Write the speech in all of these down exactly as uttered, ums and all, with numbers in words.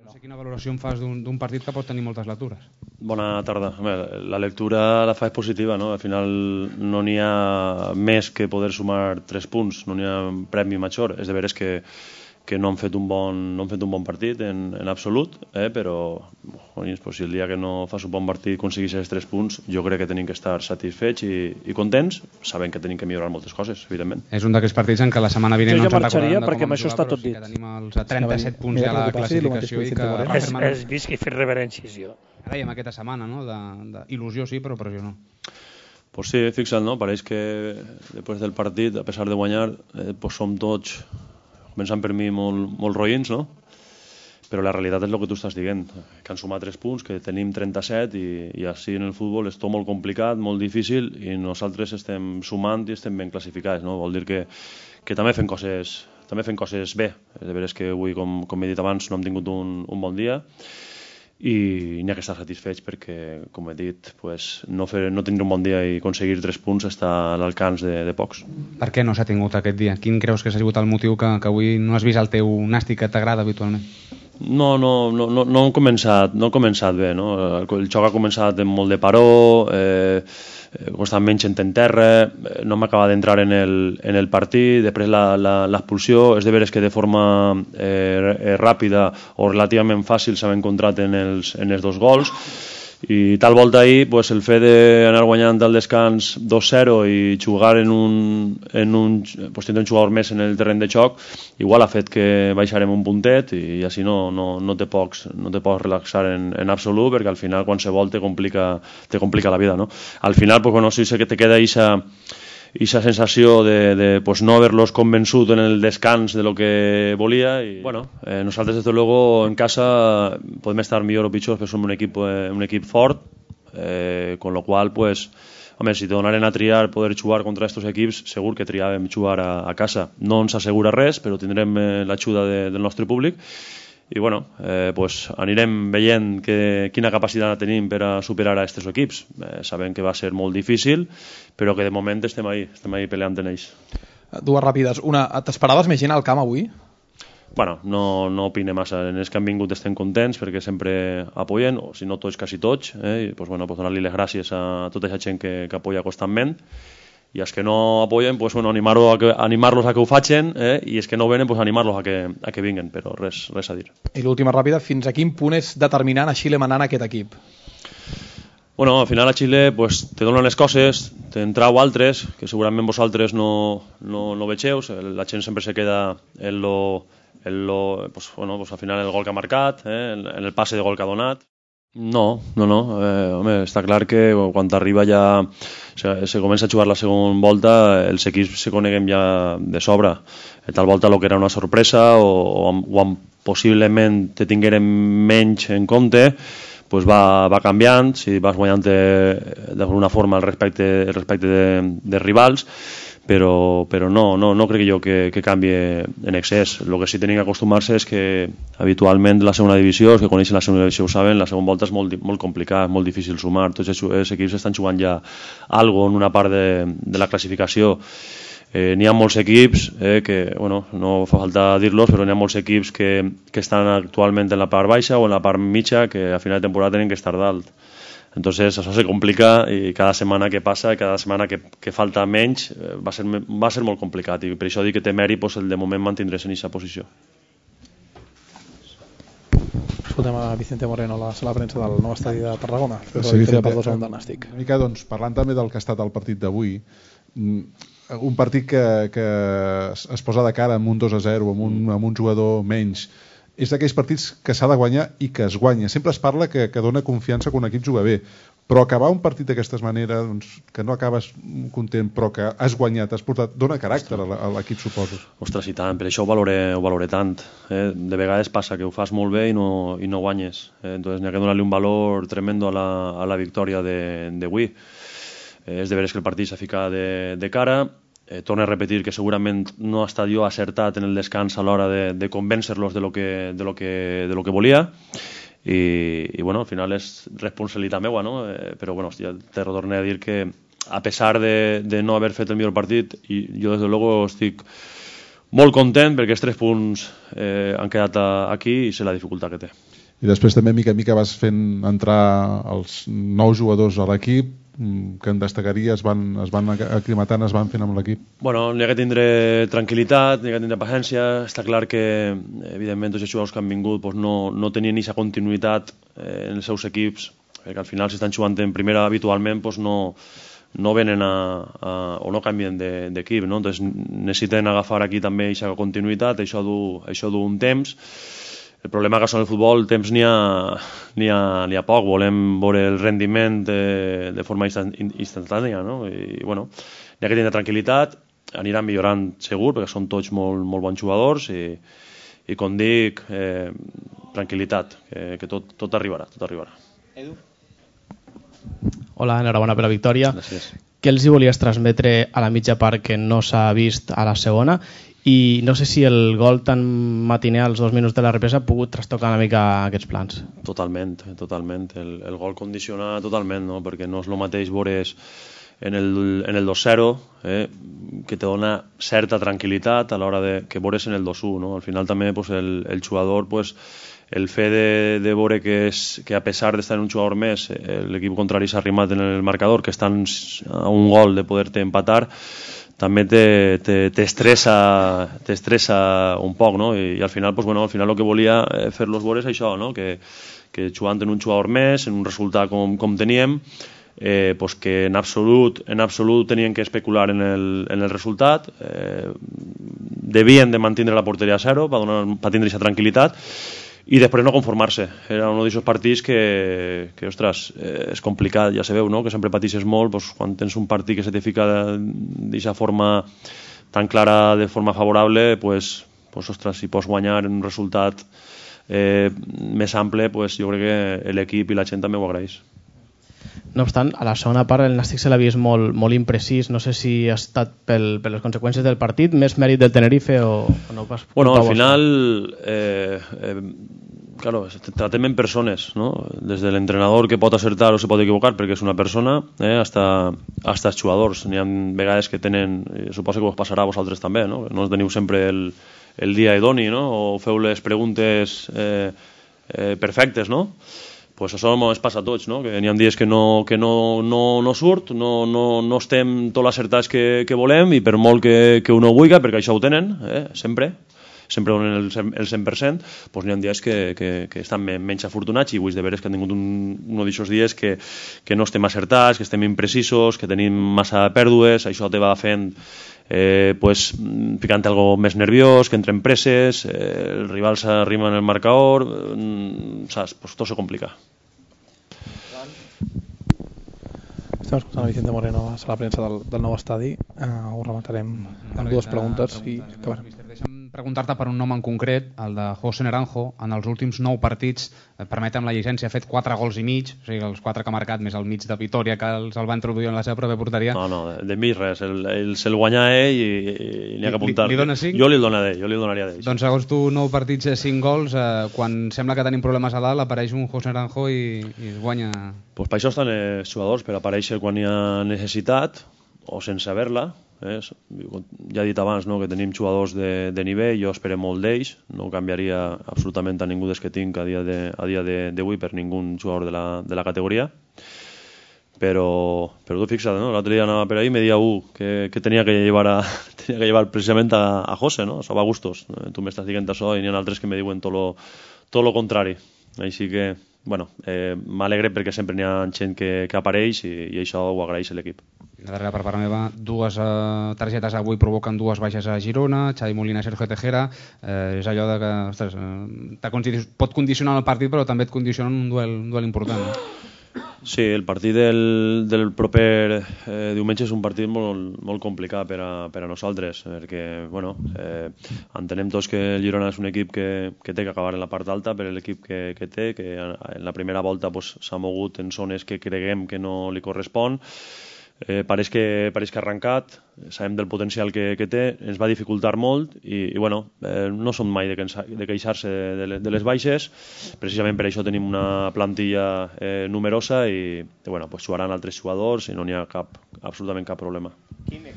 No sé quina valoració em fas d'un partit que pot tenir moltes lectures. Bona tarda. La lectura la faig positiva, no? Al final no n'hi ha més que poder sumar tres punts, no n'hi ha premi major. És de veres que, que no han fet un bon, no han fet un bon partit en, en absolut, eh? Però pues, si el dia que no fas un bon partit aconseguís els tres punts, jo crec que tenim que estar satisfets i, i contents, sabent que tenim que millorar moltes coses, evidentment. És un d'aquells partits en què la setmana vinent jo no ens en marxaria perquè com amb això jugar, està però tot sí dit. que tenim els trenta-set punts ja a la classificació i que... És, és vist que he fet reverències jo. Ara hi ha aquesta setmana, no? De, de il·lusió sí, però pressió no. Pues sí, fixa't, no? Pareix que després del partit, a pesar de guanyar, eh, pues som tots, començant per mi, molt, molt roïns, no? Però la realitat és el que tu estàs dient, que han sumat tres punts, que tenim trenta-set i, i així en el futbol és tot molt complicat, molt difícil i nosaltres estem sumant i estem ben classificats, no? Vol dir que, que també fem coses, també fem coses bé. De veres que avui, com, com he dit abans, no hem tingut un, un bon dia i n'hi ha que estar satisfets perquè, com he dit, pues, no, fer, no tindre un bon dia i aconseguir tres punts està a l'alcance de, de pocs. Per què no s'ha tingut aquest dia? Quin creus que s'ha sigut el motiu que, que avui no has vist el teu nàstic que t'agrada habitualment? No, no, no, no, no, han començat, no han començat bé, no? El, el xoc ha començat amb molt de paró, eh, constantment gent en terra, eh, no m'acaba d'entrar en, el, en el partit, després l'expulsió, és de veres que de forma eh, ràpida o relativament fàcil s'ha encontrat en els, en els dos gols, i tal volta ahir pues, el fet d'anar guanyant al descans dos zero i jugar en un, en un pues, tindre un jugador més en el terreny de xoc igual ha fet que baixarem un puntet i així no, no, no, te, pots, no te pots relaxar en, en absolut perquè al final qualsevol te complica, te complica la vida, no? Al final pues, bueno, sí sé que te queda eixa aquesta sensació de, de pues, no haver-los convençut en el descans de lo que volia i bueno, eh, nosaltres desde luego en casa podem estar millor o pitjor però som un equip, eh, un equip fort eh, con lo qual pues home, si te donaren a triar poder jugar contra estos equips segur que triàvem jugar a, a casa no ens assegura res però tindrem eh, l'ajuda de, del nostre públic i bueno, eh, pues anirem veient que, quina capacitat tenim per a superar a aquests equips. Eh, sabem que va ser molt difícil, però que de moment estem ahí, estem ahí peleant en ells. Dues ràpides. Una, t'esperaves més gent al camp avui? Bueno, no, no opine massa. En els que han vingut estem contents perquè sempre apoyen, o si no tots, quasi tots. Eh? I pues, bueno, pues donar-li les gràcies a tota aquesta gent que, que apoya constantment. I els que no apoyen, pues, bueno, animar-los a, que, animar-los a que ho facin eh? I els que no venen, pues, animar-los a que, a que vinguen, però res, res a dir. I l'última ràpida, fins a quin punt és determinant a Xile manant aquest equip? Bueno, al final a Xile pues, te donen les coses, te'n trau altres, que segurament vosaltres no, no, no vegeu, la gent sempre se queda en lo, en lo pues, bueno, pues, al final el gol que ha marcat, eh? en, en el passe de gol que ha donat. No, no, no. Eh, home, està clar que quan arriba ja se, se comença a jugar la segona volta els equips se coneguem ja de sobre. De tal volta el que era una sorpresa o, o, o possiblement te tinguérem menys en compte pues va, va canviant, si vas guanyant d'alguna forma el respecte, el respecte de, de rivals, però, però no, no, no crec jo que, que canvi en excés. El que sí tenim que acostumar-se és que habitualment la segona divisió, els que coneixen la segona divisió ho saben, la segona volta és molt, molt complicat, molt difícil sumar, tots els, els equips estan jugant ja algo en una part de, de la classificació. Eh, n'hi ha molts equips eh, que, bueno, no fa falta dir-los, però n'hi ha molts equips que, que estan actualment en la part baixa o en la part mitja que a final de temporada tenen que estar dalt. Entonces això se complica i cada setmana que passa, cada setmana que, que falta menys eh, va, ser, va ser molt complicat i per això dic que té mèrit pues, el de moment mantindre's en aquesta posició. Escoltem a Vicente Moreno a la sala de premsa del nou estadi de Tarragona. Sí, Vicente, per dos de Nàstic. Una mica, doncs, parlant també del que ha estat el partit d'avui, un partit que, que es posa de cara amb un dos a zero, amb un, amb un jugador menys, és d'aquells partits que s'ha de guanyar i que es guanya. Sempre es parla que, que dona confiança que un equip juga bé, però acabar un partit d'aquesta manera, doncs, que no acabes content, però que has guanyat, has portat, dona caràcter a l'equip, suposo. Ostres, i tant, per això ho valoré, ho valoré tant. Eh? De vegades passa que ho fas molt bé i no, i no guanyes. Eh? Entonces n'hi ha que donar-li un valor tremendo a la, a la victòria d'avui. Eh, és de veres que el partit s'ha ficat de, de cara. Eh, torno a repetir que segurament no ha estat jo acertat en el descans a l'hora de, de convèncer-los de lo que, de lo que, de lo que volia i, i bueno, al final és responsabilitat meua, no? Eh, però bueno, ja te retorné a dir que a pesar de, de no haver fet el millor partit i jo des de luego estic molt content perquè els tres punts eh, han quedat aquí i sé la dificultat que té. I després també mica en mica vas fent entrar els nous jugadors a l'equip que en destacaria, es van, es van aclimatant, es van fent amb l'equip. Bueno, n'hi ha que tindre tranquil·litat, n'hi ha que tindre paciència. Està clar que, evidentment, tots els jugadors que han vingut pues, no, no tenien aquesta continuïtat eh, en els seus equips, perquè al final si estan jugant en primera habitualment pues, no, no venen a, a, o no canvien d'equip, no? Entonces necessiten agafar aquí també aquesta continuïtat, això du, això du un temps. El problema que en el futbol, el temps n'hi ha, n'hi ha, n'hi ha poc, volem veure el rendiment de, de forma instantània, no? I bueno, n'hi ha que tenir tranquil·litat, aniran millorant segur, perquè són tots molt, molt bons jugadors i, i com dic, eh, tranquil·litat, que, que tot, tot arribarà, tot arribarà. Edu? Hola, enhorabona per la victòria. Gràcies. Què els hi volies transmetre a la mitja part que no s'ha vist a la segona? I no sé si el gol tan matiner als dos minuts de la represa ha pogut trastocar una mica aquests plans. Totalment, totalment. El, el gol condiciona totalment, no? Perquè no és el mateix veure en el, en el dos zero, eh, que te dona certa tranquil·litat a l'hora de que veures en el dos u, no? Al final també pues, el, el jugador, pues, el fet de, de veure que, és, que a pesar d'estar en un jugador més, l'equip contrari s'ha arrimat en el marcador, que estan a un gol de poder-te empatar, també t'estressa t'estressa un poc, no? I, i al final, pues, bueno, al final el que volia fer-los veure és això, no? Que, que jugant en un jugador més, en un resultat com, com teníem, eh, pues que en absolut, en absolut tenien que especular en el, en el resultat, eh, devien de mantenir la porteria a zero per, donar, per tindre aquesta tranquil·litat i després no conformar-se. Era un d'aquests partits que, que ostres, eh, és complicat, ja sabeu, no? Que sempre patixes molt, doncs, quan tens un partit que se te fica d'aquesta forma tan clara, de forma favorable, pues, pues, ostres, si pots guanyar un resultat eh, més ample, pues, jo crec que l'equip i la gent també ho agraeix. No obstant, a la segona part el Nàstic se l'ha vist molt, molt imprecís. No sé si ha estat pel, per les conseqüències del partit, més mèrit del Tenerife o, o no pas... Bueno, al final, eh, eh, claro, tratem en persones, ¿no? Desde l'entrenador que pot acertar o se pot equivocar perquè és una persona, eh, hasta, hasta els jugadors. N'hi ha vegades que tenen, suposo que us passarà a vosaltres també, no? No teniu sempre el, el dia idoni, no? O feu les preguntes eh, eh, perfectes, no? Pues això ens passa a tots, no? Que n'hi ha dies que no, que no, no, no surt, no, no, no estem tot l'acertats que, que volem i per molt que, que uno vulgui, perquè això ho tenen, eh? sempre, sempre donen el, el cent per cent, pues n'hi ha dies que, que, que estan menys afortunats i vull de veres que han tingut un, un d'aquests dies que, que no estem acertats, que estem imprecisos, que tenim massa pèrdues, això te va fent eh, pues, ficant algo més nerviós, que entren presses, eh, el rival s'arrima en el marcador, eh, saps? Pues tot se complica. Estem escoltant a Vicente Moreno a la premsa del, del nou estadi. Uh, ho rematarem amb dues preguntes. I... Deixa'm preguntar-te per un nom en concret, el de José Naranjo. En els últims nou partits, eh, permetem la llicència, ha fet quatre gols i mig, o sigui, els quatre que ha marcat, més el mig de Vitòria, que els el va introduir en la seva pròpia porteria. No, no, de, de mi res, el, el, se'l guanya ell i, i n'hi ha que apuntar. Li, li dona cinc? Jo li donaria d'ell, jo li donaria d'ell. Doncs segons tu, nou partits, cinc gols, eh, quan sembla que tenim problemes a dalt, apareix un José Naranjo i, i es guanya... Pues per això estan els jugadors, per aparèixer quan hi ha necessitat o sense haver-la. Eh? Ja he dit abans, no, que tenim jugadors de, de nivell, jo espero molt d'ells, no canviaria absolutament a ningú des que tinc a dia de, a dia d'avui per ningú jugador de la, de la categoria, però, però tu fixa't, no? L'altre dia anava per ahí i me dia uh, que, que tenia que llevar, a, tenia que llevar precisament a, a José, no? Això va a gustos, tu m'estàs dient això i n'hi ha altres que me diuen tot lo, tot lo contrari, així que bueno, eh, m'alegre perquè sempre n'hi ha gent que, que apareix i, i això ho agraeix l'equip. La darrera per part meva, dues eh, targetes avui provoquen dues baixes a Girona, Xavi Molina i Sergio Tejera, eh, és allò de que ostres, eh, condi pot condicionar el partit però també et condiciona un duel, un duel important. No? Sí, el partit del, del proper eh, diumenge és un partit molt, molt complicat per a, per a nosaltres, perquè bueno, eh, entenem tots que el Girona és un equip que, que té que acabar en la part alta per l'equip que, que té, que en la primera volta pues, s'ha mogut en zones que creguem que no li correspon. Eh, pareix que, pareix que ha arrencat, sabem del potencial que, que té, ens va dificultar molt i, i bueno, eh, no som mai de, de queixar-se de, de les baixes, precisament per això tenim una plantilla eh, numerosa i, i bueno, pues jugaran altres jugadors i no n'hi ha cap, absolutament cap problema. Quim, i acabem.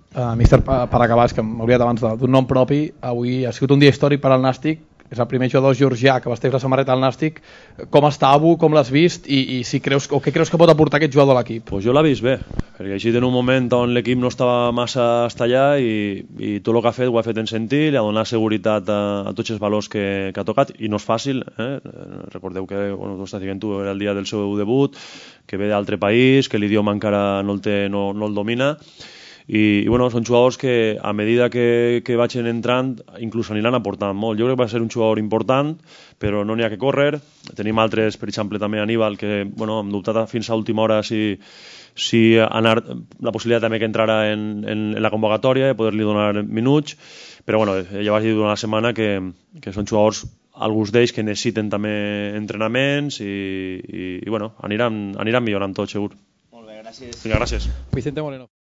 Uh, míster, per, per acabar, és que m'he oblidat abans d'un nom propi. Avui ha sigut un dia històric per al Nàstic. És el primer jugador georgià que vesteix la samarreta al Nàstic. Com està, Abu? Com l'has vist? I, i si creus, o què creus que pot aportar aquest jugador a l'equip? Pues jo l'he vist bé, perquè així en un moment on l'equip no estava massa hasta allà i, i tot el que ha fet ho ha fet en sentir, li ha donat seguretat a, a tots els valors que, que ha tocat, i no és fàcil, eh? Recordeu que, bueno, tu estàs dient tu, era el dia del seu debut, que ve d'altre país, que l'idioma encara no el, té, no, no el domina, i, i bueno, són jugadors que a medida que, que vagin entrant inclús aniran aportant molt. Jo crec que va ser un jugador important, però no n'hi ha que córrer. Tenim altres, per exemple també Aníbal, que bueno, hem dubtat fins a última hora si, si anar, la possibilitat també que entrara en, en, en la convocatòria i poder-li donar minuts, però bueno, ja vaig dir durant la setmana que, que són jugadors, alguns d'ells que necessiten també entrenaments i, i, i bueno, aniran, aniran millorant tot, segur. Molt bé, gràcies. Vinga, gràcies. Vicente Moreno.